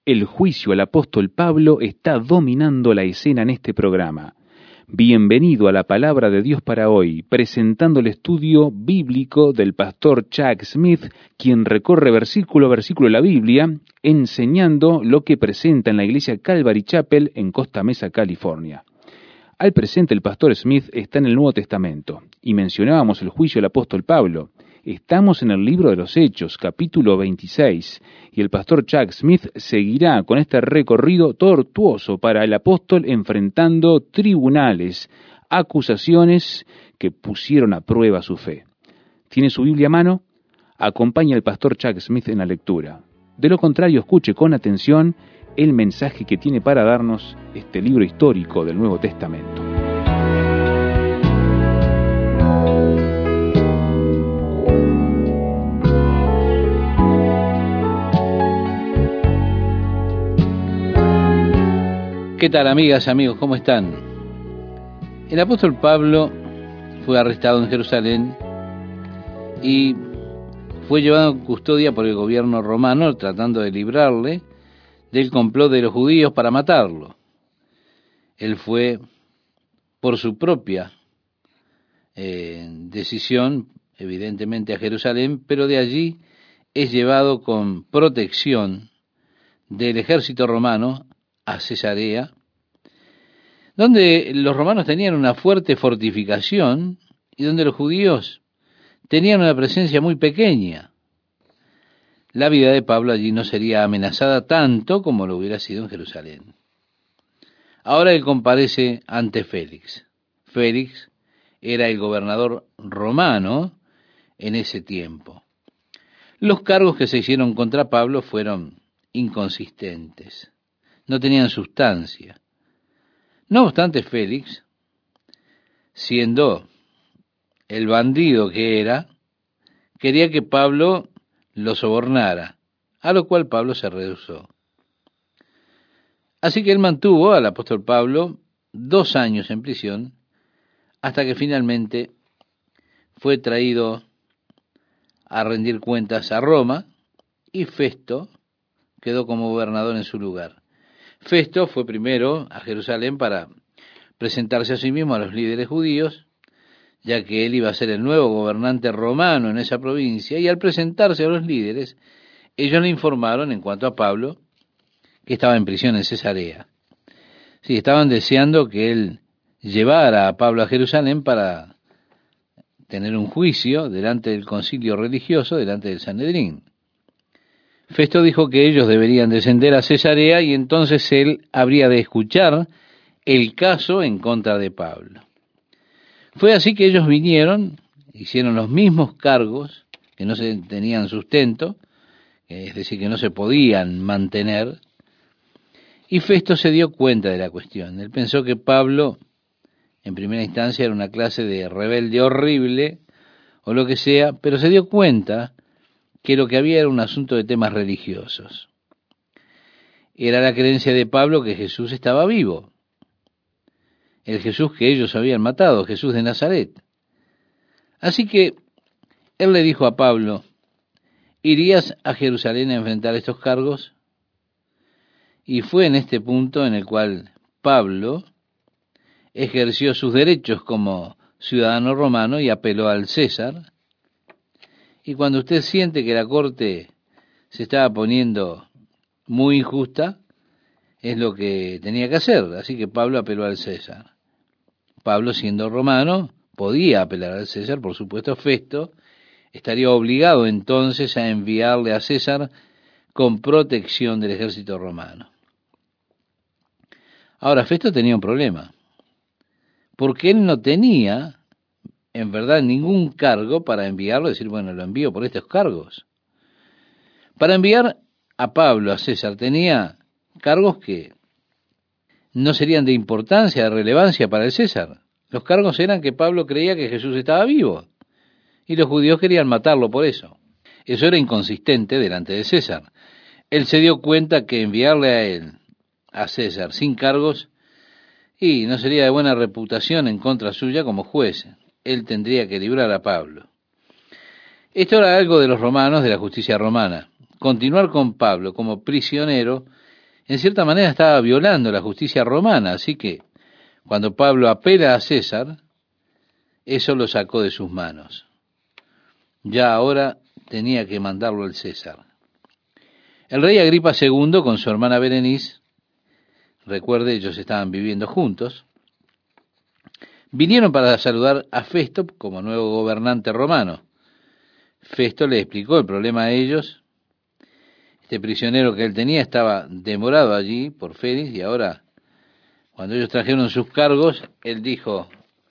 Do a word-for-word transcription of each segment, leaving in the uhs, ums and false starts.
El juicio al apóstol Pablo está dominando la escena en este programa. Bienvenido a la Palabra de Dios para hoy, presentando el estudio bíblico del pastor Chuck Smith, quien recorre versículo a versículo la Biblia, enseñando lo que presenta en la iglesia Calvary Chapel en Costa Mesa, California. Al presente el pastor Smith está en el Nuevo Testamento, y mencionábamos el juicio del apóstol Pablo. Estamos en el libro de los Hechos, capítulo veintiséis, y el pastor Chuck Smith seguirá con este recorrido tortuoso para el apóstol enfrentando tribunales, acusaciones que pusieron a prueba su fe. ¿Tiene su Biblia a mano? Acompaña al pastor Chuck Smith en la lectura. De lo contrario, escuche con atención el mensaje que tiene para darnos este libro histórico del Nuevo Testamento. ¿Qué tal, amigas, amigos? ¿Cómo están? El apóstol Pablo fue arrestado en Jerusalén y fue llevado en custodia por el gobierno romano tratando de librarle del complot de los judíos para matarlo. Él fue por su propia eh, decisión, evidentemente, a Jerusalén, pero de allí es llevado con protección del ejército romano a Cesarea, donde los romanos tenían una fuerte fortificación y donde los judíos tenían una presencia muy pequeña. La vida de Pablo allí no sería amenazada tanto como lo hubiera sido en Jerusalén. Ahora él comparece ante Félix. Félix era el gobernador romano en ese tiempo. Los cargos que se hicieron contra Pablo fueron inconsistentes. No tenían sustancia. No obstante, Félix, siendo el bandido que era, quería que Pablo lo sobornara, a lo cual Pablo se rehusó. Así que él mantuvo al apóstol Pablo dos años en prisión, hasta que finalmente fue traído a rendir cuentas a Roma, y Festo quedó como gobernador en su lugar. Festo fue primero a Jerusalén para presentarse a sí mismo a los líderes judíos, ya que él iba a ser el nuevo gobernante romano en esa provincia, y al presentarse a los líderes, ellos le informaron en cuanto a Pablo que estaba en prisión en Cesarea. Sí, estaban deseando que él llevara a Pablo a Jerusalén para tener un juicio delante del concilio religioso, delante del Sanedrín. Festo dijo que ellos deberían descender a Cesarea y entonces él habría de escuchar el caso en contra de Pablo. Fue así que ellos vinieron, hicieron los mismos cargos, que no se tenían sustento, es decir, que no se podían mantener, y Festo se dio cuenta de la cuestión. Él pensó que Pablo, en primera instancia, era una clase de rebelde horrible, o lo que sea, pero se dio cuenta que lo que había era un asunto de temas religiosos. Era la creencia de Pablo que Jesús estaba vivo, el Jesús que ellos habían matado, Jesús de Nazaret. Así que él le dijo a Pablo, ¿irías a Jerusalén a enfrentar estos cargos? Y fue en este punto en el cual Pablo ejerció sus derechos como ciudadano romano y apeló al César. Y cuando usted siente que la corte se estaba poniendo muy injusta, es lo que tenía que hacer. Así que Pablo apeló al César. Pablo, siendo romano, podía apelar al César, por supuesto. Festo estaría obligado entonces a enviarle a César con protección del ejército romano. Ahora, Festo tenía un problema, porque él no tenía en verdad ningún cargo para enviarlo, decir, bueno, lo envío por estos cargos. Para enviar a Pablo a César tenía cargos que no serían de importancia, de relevancia para el César. Los cargos eran que Pablo creía que Jesús estaba vivo, y los judíos querían matarlo por eso. Eso era inconsistente delante de César. Él se dio cuenta que enviarle a él, a César, sin cargos, y no sería de buena reputación en contra suya como juez. Él tendría que librar a Pablo. Esto era algo de los romanos, de la justicia romana. Continuar con Pablo como prisionero en cierta manera estaba violando la justicia romana, así que cuando Pablo apela a César, eso lo sacó de sus manos. Ya ahora tenía que mandarlo al César. El rey Agripa segundo con su hermana Berenice, recuerde, ellos estaban viviendo juntos, vinieron para saludar a Festo como nuevo gobernante romano. Festo le explicó el problema a ellos. Este prisionero que él tenía estaba demorado allí por Félix y ahora, cuando ellos trajeron sus cargos, él dijo,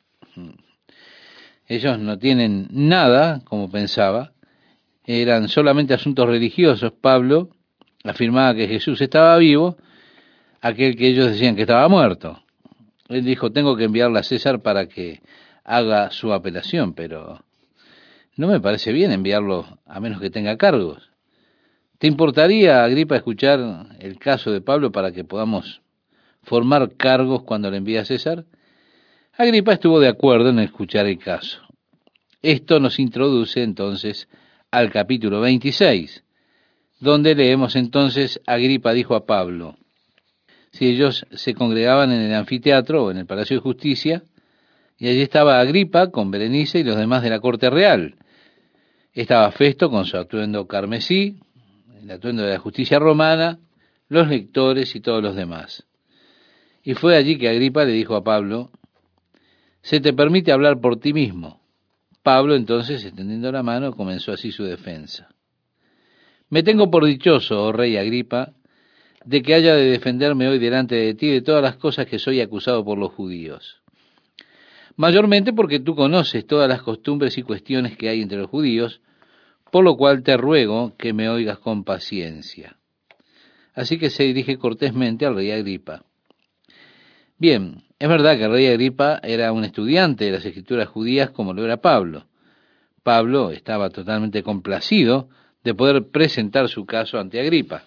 ellos no tienen nada, como pensaba, eran solamente asuntos religiosos. Pablo afirmaba que Jesús estaba vivo, aquel que ellos decían que estaba muerto. Él dijo, tengo que enviarle a César para que haga su apelación, pero no me parece bien enviarlo a menos que tenga cargos. ¿Te importaría, Agripa, escuchar el caso de Pablo para que podamos formar cargos cuando le envíe a César? Agripa estuvo de acuerdo en escuchar el caso. Esto nos introduce entonces al capítulo veintiséis, donde leemos entonces, Agripa dijo a Pablo, si ellos se congregaban en el anfiteatro o en el Palacio de Justicia, y allí estaba Agripa con Berenice y los demás de la corte real. Estaba Festo con su atuendo carmesí, el atuendo de la justicia romana, los lectores y todos los demás. Y fue allí que Agripa le dijo a Pablo, se te permite hablar por ti mismo. Pablo entonces, extendiendo la mano, comenzó así su defensa. Me tengo por dichoso, oh rey Agripa, de que haya de defenderme hoy delante de ti de todas las cosas que soy acusado por los judíos. Mayormente porque tú conoces todas las costumbres y cuestiones que hay entre los judíos, por lo cual te ruego que me oigas con paciencia. Así que se dirige cortésmente al rey Agripa. Bien, es verdad que el rey Agripa era un estudiante de las escrituras judías como lo era Pablo. Pablo estaba totalmente complacido de poder presentar su caso ante Agripa.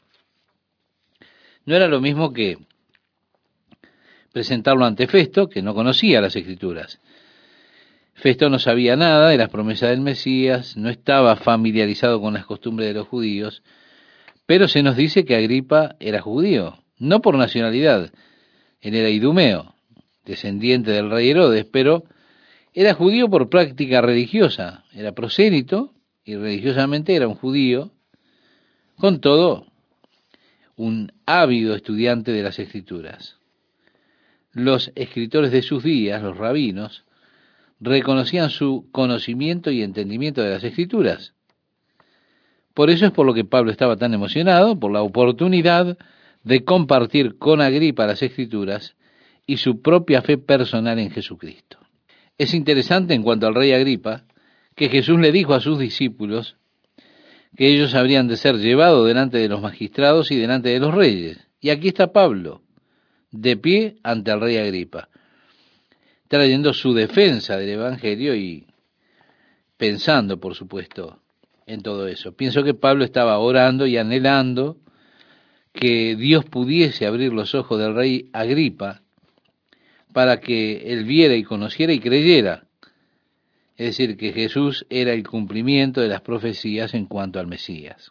No era lo mismo que presentarlo ante Festo, que no conocía las escrituras. Festo no sabía nada de las promesas del Mesías, no estaba familiarizado con las costumbres de los judíos, pero se nos dice que Agripa era judío, no por nacionalidad. Él era idumeo, descendiente del rey Herodes, pero era judío por práctica religiosa, era prosélito y religiosamente era un judío, con todo, un ávido estudiante de las Escrituras. Los escritores de sus días, los rabinos, reconocían su conocimiento y entendimiento de las Escrituras. Por eso es por lo que Pablo estaba tan emocionado, por la oportunidad de compartir con Agripa las Escrituras y su propia fe personal en Jesucristo. Es interesante en cuanto al rey Agripa, que Jesús le dijo a sus discípulos que ellos habrían de ser llevados delante de los magistrados y delante de los reyes. Y aquí está Pablo, de pie ante el rey Agripa, trayendo su defensa del Evangelio y pensando, por supuesto, en todo eso. Pienso que Pablo estaba orando y anhelando que Dios pudiese abrir los ojos del rey Agripa para que él viera y conociera y creyera. Es decir, que Jesús era el cumplimiento de las profecías en cuanto al Mesías.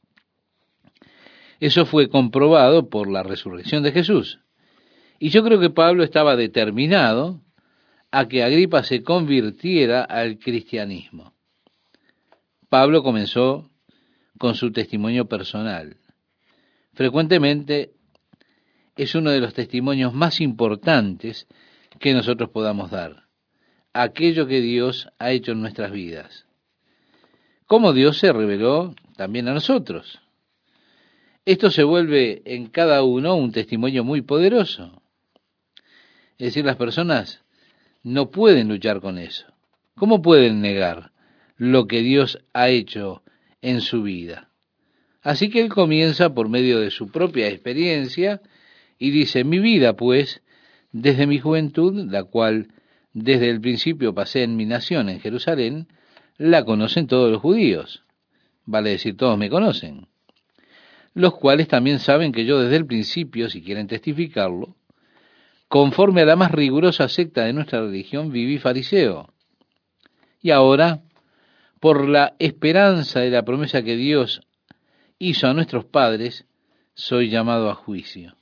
Eso fue comprobado por la resurrección de Jesús. Y yo creo que Pablo estaba determinado a que Agripa se convirtiera al cristianismo. Pablo comenzó con su testimonio personal. Frecuentemente es uno de los testimonios más importantes que nosotros podamos dar. Aquello que Dios ha hecho en nuestras vidas. Cómo Dios se reveló también a nosotros. Esto se vuelve en cada uno un testimonio muy poderoso. Es decir, las personas no pueden luchar con eso. ¿Cómo pueden negar lo que Dios ha hecho en su vida? Así que él comienza por medio de su propia experiencia y dice, mi vida, pues, desde mi juventud, la cual desde el principio pasé en mi nación, en Jerusalén, la conocen todos los judíos. Vale decir, todos me conocen. Los cuales también saben que yo desde el principio, si quieren testificarlo, conforme a la más rigurosa secta de nuestra religión, viví fariseo. Y ahora, por la esperanza de la promesa que Dios hizo a nuestros padres, soy llamado a juicio.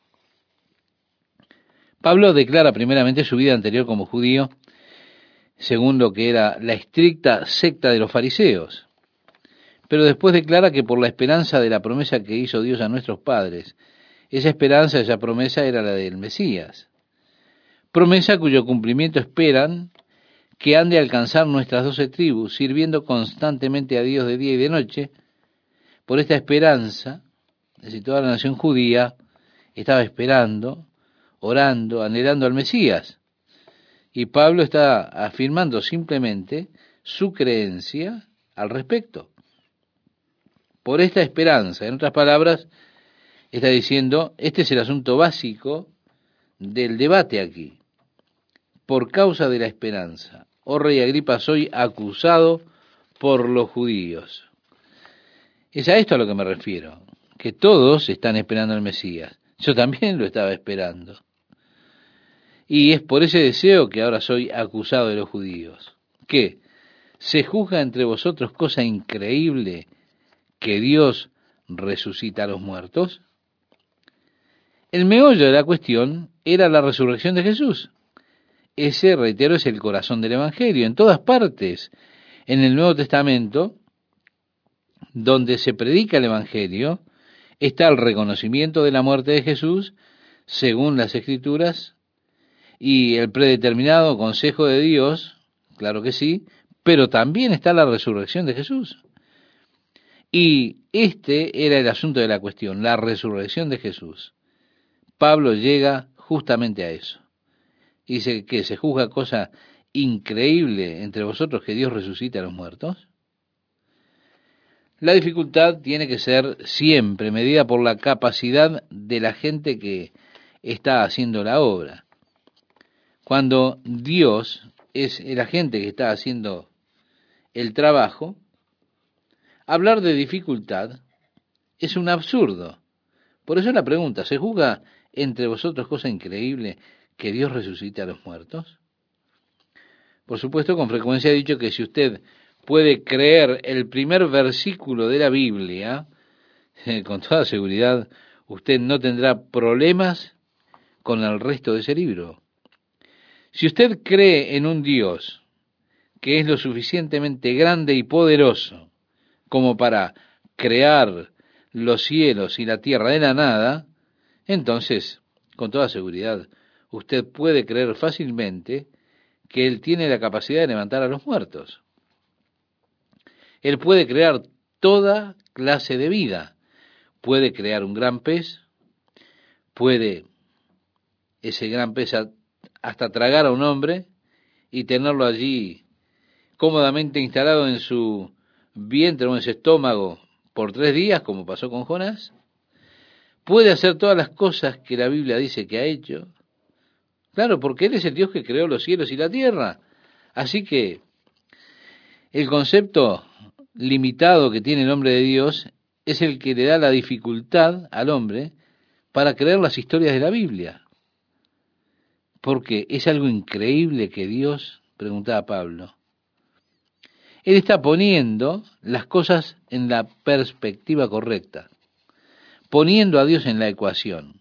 Pablo declara primeramente su vida anterior como judío, según lo que era la estricta secta de los fariseos. Pero después declara que por la esperanza de la promesa que hizo Dios a nuestros padres, esa esperanza, esa promesa era la del Mesías. Promesa cuyo cumplimiento esperan que han de alcanzar nuestras doce tribus, sirviendo constantemente a Dios de día y de noche. Por esta esperanza, es decir, toda la nación judía estaba esperando, orando, anhelando al Mesías. Y Pablo está afirmando simplemente su creencia al respecto. Por esta esperanza, en otras palabras, está diciendo, este es el asunto básico del debate aquí. Por causa de la esperanza, oh rey Agripa, soy acusado por los judíos. Es a esto a lo que me refiero, que todos están esperando al Mesías. Yo también lo estaba esperando. Y es por ese deseo que ahora soy acusado de los judíos. ¿Qué? ¿Se juzga entre vosotros cosa increíble que Dios resucita a los muertos? El meollo de la cuestión era la resurrección de Jesús. Ese, reitero, es el corazón del Evangelio. En todas partes, en el Nuevo Testamento, donde se predica el Evangelio, está el reconocimiento de la muerte de Jesús, según las Escrituras, y el predeterminado consejo de Dios, claro que sí, pero también está la resurrección de Jesús. Y este era el asunto de la cuestión, la resurrección de Jesús. Pablo llega justamente a eso. Dice que se juzga cosa increíble entre vosotros que Dios resucite a los muertos. La dificultad tiene que ser siempre medida por la capacidad de la gente que está haciendo la obra. Cuando Dios es el agente que está haciendo el trabajo, hablar de dificultad es un absurdo. Por eso la pregunta, ¿se juzga entre vosotros cosa increíble que Dios resucite a los muertos? Por supuesto, con frecuencia he dicho que si usted puede creer el primer versículo de la Biblia, eh, con toda seguridad usted no tendrá problemas con el resto de ese libro. Si usted cree en un Dios que es lo suficientemente grande y poderoso como para crear los cielos y la tierra de la nada, entonces, con toda seguridad, usted puede creer fácilmente que Él tiene la capacidad de levantar a los muertos. Él puede crear toda clase de vida. Puede crear un gran pez, puede ese gran pez hasta tragar a un hombre y tenerlo allí cómodamente instalado en su vientre o en su estómago por tres días, como pasó con Jonás. Puede hacer todas las cosas que la Biblia dice que ha hecho. Claro, porque Él es el Dios que creó los cielos y la tierra. Así que el concepto limitado que tiene el hombre de Dios es el que le da la dificultad al hombre para creer las historias de la Biblia. Porque es algo increíble que Dios, preguntaba Pablo. Él está poniendo las cosas en la perspectiva correcta, poniendo a Dios en la ecuación.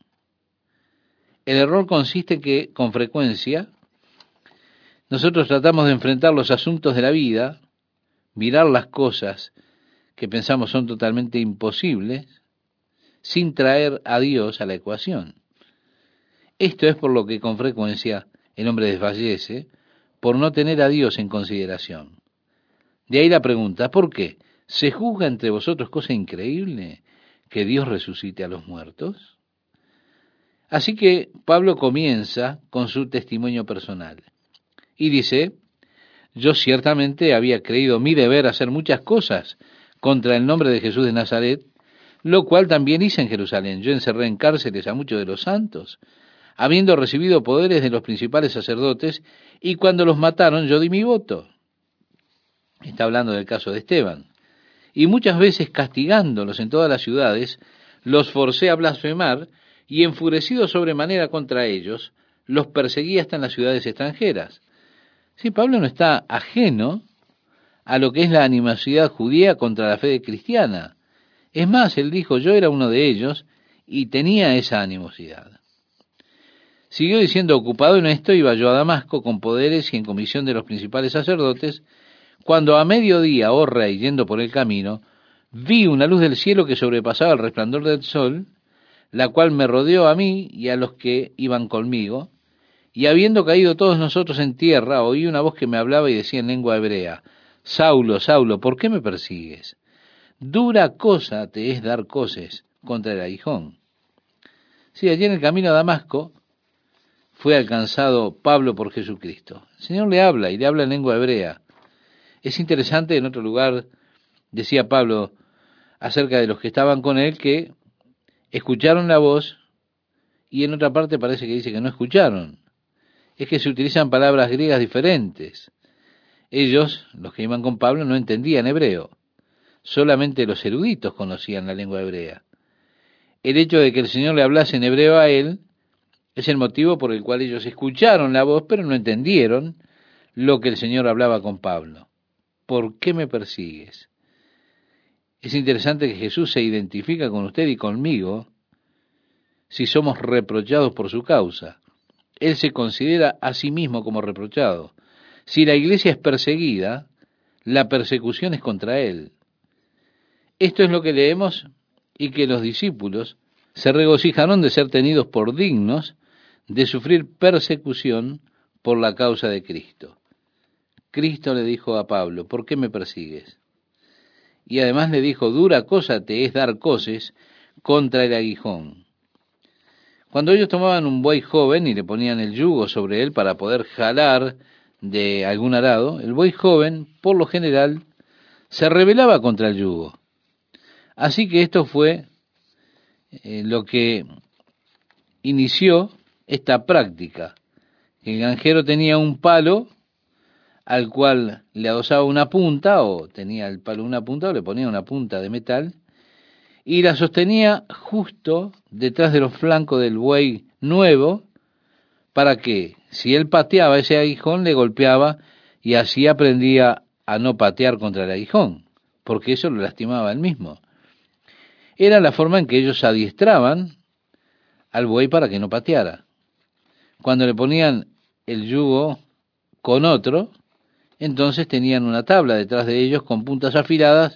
El error consiste en que, con frecuencia, nosotros tratamos de enfrentar los asuntos de la vida, mirar las cosas que pensamos son totalmente imposibles, sin traer a Dios a la ecuación. Esto es por lo que con frecuencia el hombre desfallece, por no tener a Dios en consideración. De ahí la pregunta, ¿por qué? ¿Se juzga entre vosotros cosa increíble que Dios resucite a los muertos? Así que Pablo comienza con su testimonio personal y dice, yo ciertamente había creído mi deber hacer muchas cosas contra el nombre de Jesús de Nazaret, lo cual también hice en Jerusalén. Yo encerré en cárceles a muchos de los santos, habiendo recibido poderes de los principales sacerdotes, y cuando los mataron yo di mi voto. Está hablando del caso de Esteban. Y muchas veces castigándolos en todas las ciudades, los forcé a blasfemar, y enfurecido sobremanera contra ellos, los perseguí hasta en las ciudades extranjeras. Sí, Pablo no está ajeno a lo que es la animosidad judía contra la fe cristiana. Es más, él dijo, yo era uno de ellos, y tenía esa animosidad. Siguió diciendo, ocupado en esto, iba yo a Damasco con poderes y en comisión de los principales sacerdotes, cuando a mediodía, oh rey, yendo por el camino, vi una luz del cielo que sobrepasaba el resplandor del sol, la cual me rodeó a mí y a los que iban conmigo, y habiendo caído todos nosotros en tierra, oí una voz que me hablaba y decía en lengua hebrea, Saulo, Saulo, ¿por qué me persigues? Dura cosa te es dar coces contra el aguijón. Sí, allí en el camino a Damasco fue alcanzado Pablo por Jesucristo. El Señor le habla y le habla en lengua hebrea. Es interesante, en otro lugar decía Pablo acerca de los que estaban con él que escucharon la voz y en otra parte parece que dice que no escucharon. Es que se utilizan palabras griegas diferentes. Ellos, los que iban con Pablo, no entendían hebreo. Solamente los eruditos conocían la lengua hebrea. El hecho de que el Señor le hablase en hebreo a él es el motivo por el cual ellos escucharon la voz, pero no entendieron lo que el Señor hablaba con Pablo. ¿Por qué me persigues? Es interesante que Jesús se identifica con usted y conmigo si somos reprochados por su causa. Él se considera a sí mismo como reprochado. Si la iglesia es perseguida, la persecución es contra él. Esto es lo que leemos y que los discípulos se regocijaron de ser tenidos por dignos de sufrir persecución por la causa de Cristo. Cristo le dijo a Pablo, ¿por qué me persigues? Y además le dijo, dura cosa te es dar coces contra el aguijón. Cuando ellos tomaban un buey joven y le ponían el yugo sobre él para poder jalar de algún arado, el buey joven, por lo general, se rebelaba contra el yugo. Así que esto fue eh, lo que inició esta práctica. El granjero tenía un palo al cual le adosaba una punta, o tenía el palo una punta, o le ponía una punta de metal, y la sostenía justo detrás de los flancos del buey nuevo, para que, si él pateaba ese aguijón, le golpeaba, y así aprendía a no patear contra el aguijón, porque eso lo lastimaba él mismo. Era la forma en que ellos adiestraban al buey para que no pateara. Cuando le ponían el yugo con otro, entonces tenían una tabla detrás de ellos con puntas afiladas,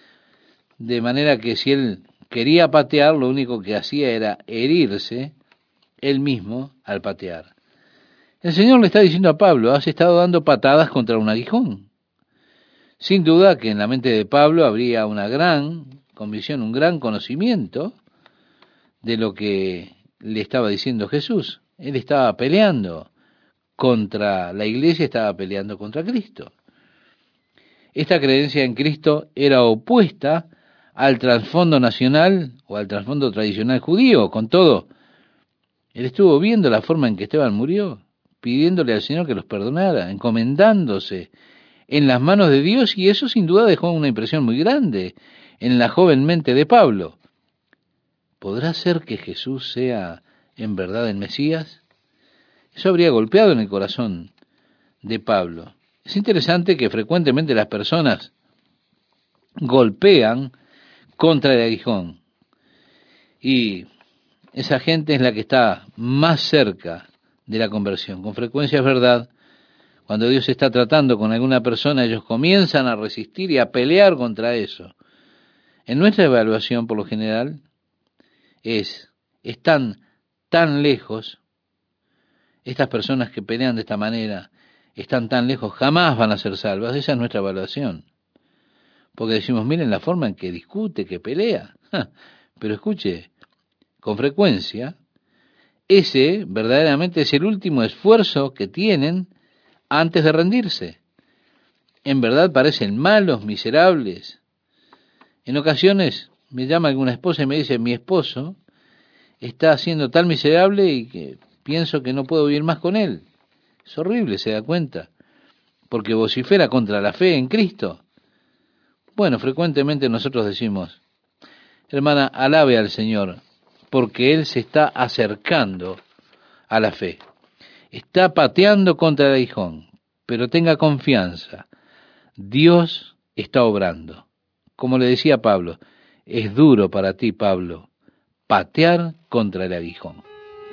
de manera que si él quería patear, lo único que hacía era herirse él mismo al patear. El Señor le está diciendo a Pablo, has estado dando patadas contra un aguijón. Sin duda que en la mente de Pablo habría una gran convicción, un gran conocimiento de lo que le estaba diciendo Jesús. Él estaba peleando contra la iglesia, estaba peleando contra Cristo. Esta creencia en Cristo era opuesta al trasfondo nacional o al trasfondo tradicional judío. Con todo, él estuvo viendo la forma en que Esteban murió, pidiéndole al Señor que los perdonara, encomendándose en las manos de Dios, y eso sin duda dejó una impresión muy grande en la joven mente de Pablo. ¿Podrá ser que Jesús sea en verdad el Mesías? Eso habría golpeado en el corazón de Pablo. Es interesante que frecuentemente las personas golpean contra el aguijón, y esa gente es la que está más cerca de la conversión. Con frecuencia es verdad, cuando Dios está tratando con alguna persona, ellos comienzan a resistir y a pelear contra eso. En nuestra evaluación, por lo general, es, están tan lejos, estas personas que pelean de esta manera, están tan lejos, jamás van a ser salvas. Esa es nuestra evaluación. Porque decimos, miren la forma en que discute, que pelea. Ja, pero escuche, con frecuencia, ese verdaderamente es el último esfuerzo que tienen antes de rendirse. En verdad parecen malos, miserables. En ocasiones me llama alguna esposa y me dice, mi esposo está siendo tan miserable y que pienso que no puedo vivir más con él. Es horrible, se da cuenta, porque vocifera contra la fe en Cristo. Bueno, frecuentemente nosotros decimos, hermana, alabe al Señor, porque Él se está acercando a la fe. Está pateando contra el aguijón, pero tenga confianza. Dios está obrando. Como le decía Pablo, es duro para ti, Pablo, patear contra el aguijón.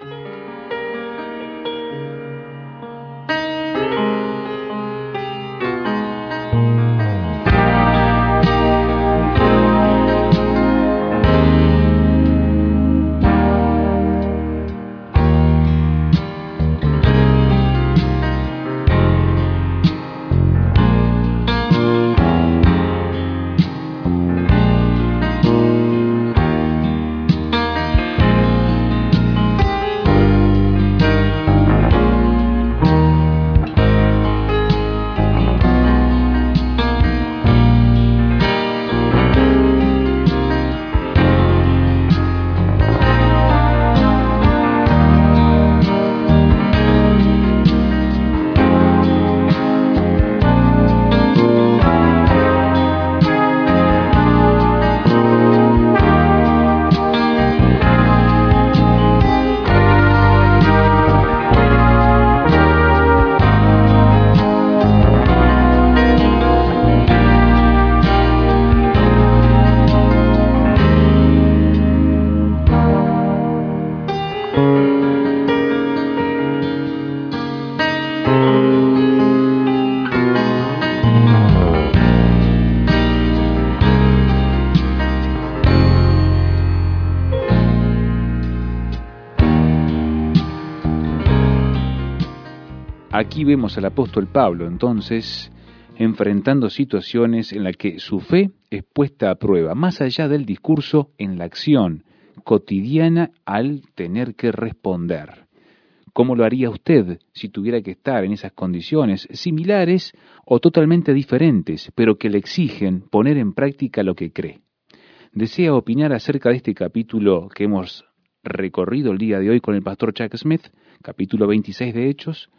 Aquí vemos al apóstol Pablo, entonces, enfrentando situaciones en las que su fe es puesta a prueba, más allá del discurso, en la acción cotidiana al tener que responder. ¿Cómo lo haría usted si tuviera que estar en esas condiciones similares o totalmente diferentes, pero que le exigen poner en práctica lo que cree? ¿Desea opinar acerca de este capítulo que hemos recorrido el día de hoy con el pastor Chuck Smith, capítulo veintiséis de Hechos?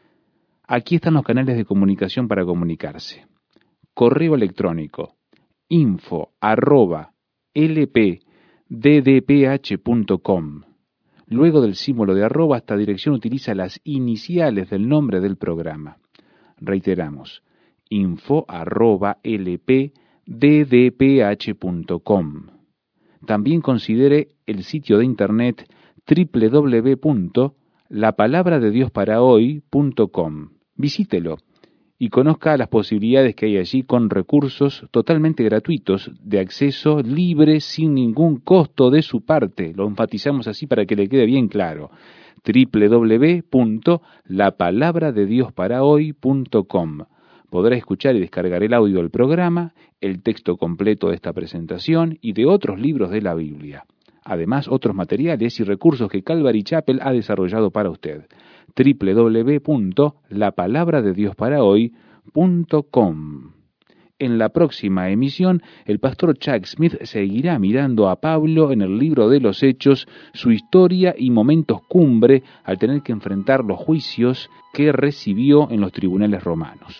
Aquí están los canales de comunicación para comunicarse. Correo electrónico info arroba lpddph punto com. Luego del símbolo de arroba, esta dirección utiliza las iniciales del nombre del programa. Reiteramos, info arroba lpddph punto com. También considere el sitio de internet doble u doble u doble u punto la palabra de dios para hoy punto com. Visítelo y conozca las posibilidades que hay allí con recursos totalmente gratuitos, de acceso libre, sin ningún costo de su parte. Lo enfatizamos así para que le quede bien claro. doble u doble u doble u punto la palabra de dios para hoy punto com. Podrá escuchar y descargar el audio del programa, el texto completo de esta presentación y de otros libros de la Biblia. Además, otros materiales y recursos que Calvary Chapel ha desarrollado para usted. doble u doble u doble u punto la palabra de dios para hoy punto com. En la próxima emisión, el pastor Chuck Smith seguirá mirando a Pablo en el libro de los Hechos, su historia y momentos cumbre al tener que enfrentar los juicios que recibió en los tribunales romanos.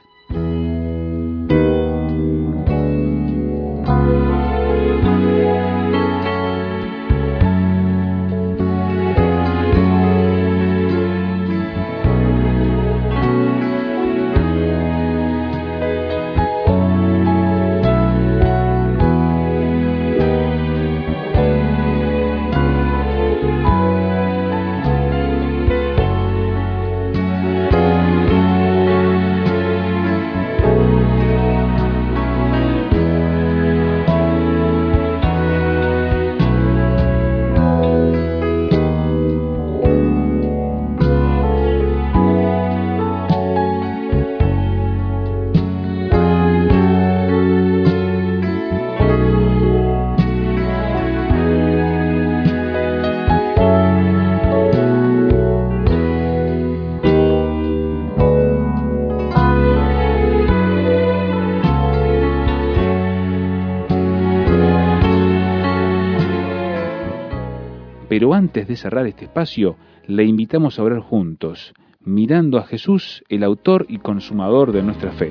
Pero antes de cerrar este espacio, le invitamos a orar juntos, mirando a Jesús, el autor y consumador de nuestra fe.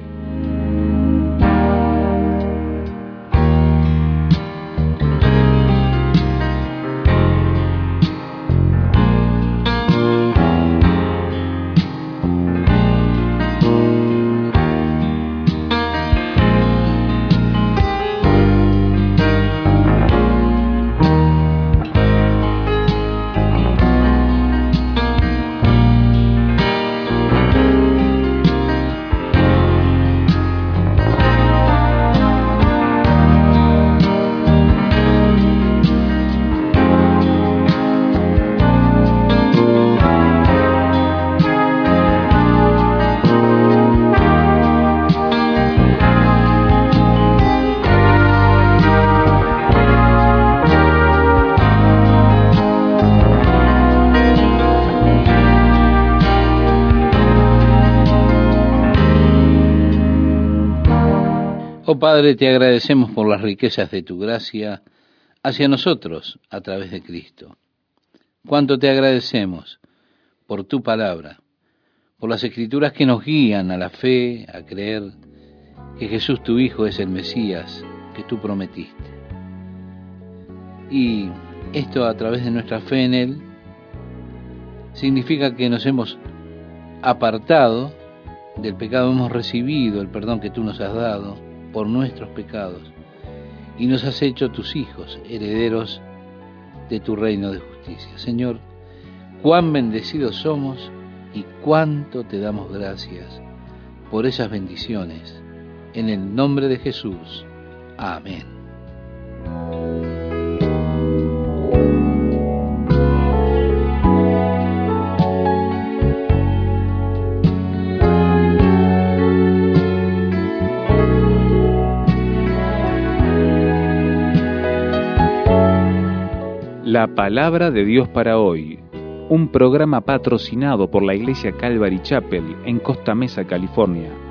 Oh Padre, te agradecemos por las riquezas de tu gracia hacia nosotros a través de Cristo. Cuánto te agradecemos por tu palabra, por las escrituras que nos guían a la fe, a creer que Jesús tu Hijo es el Mesías que tú prometiste. Y esto a través de nuestra fe en Él significa que nos hemos apartado del pecado, hemos recibido el perdón que tú nos has dado por nuestros pecados y nos has hecho tus hijos, herederos de tu reino de justicia. Señor, cuán bendecidos somos y cuánto te damos gracias por esas bendiciones. En el nombre de Jesús. Amén. La palabra de Dios para hoy, un programa patrocinado por la Iglesia Calvary Chapel en Costa Mesa, California.